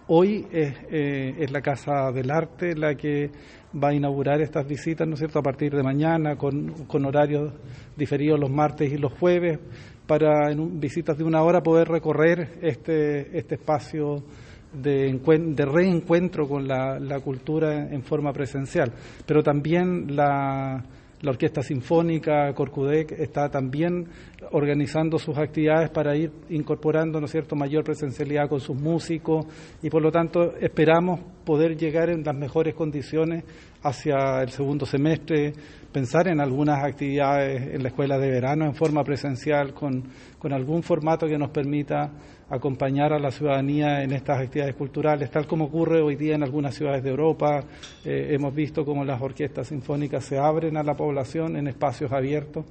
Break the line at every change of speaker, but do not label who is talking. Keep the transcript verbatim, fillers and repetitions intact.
Hoy es, eh, es la Casa del Arte la que va a inaugurar estas visitas, ¿no es cierto?, a partir de mañana, con, con horarios diferidos los martes y los jueves, para en un, visitas de una hora poder recorrer este, este espacio de, de reencuentro con la, la cultura en forma presencial. Pero también la... La Orquesta Sinfónica Corcudec está también organizando sus actividades para ir incorporando, ¿no es cierto?, mayor presencialidad con sus músicos, y por lo tanto esperamos poder llegar en las mejores condiciones hacia el segundo semestre, pensar en algunas actividades en la escuela de verano en forma presencial con, con algún formato que nos permita acompañar a la ciudadanía en estas actividades culturales, tal como ocurre hoy día en algunas ciudades de Europa. Eh, hemos visto cómo las orquestas sinfónicas se abren a la población en espacios abiertos,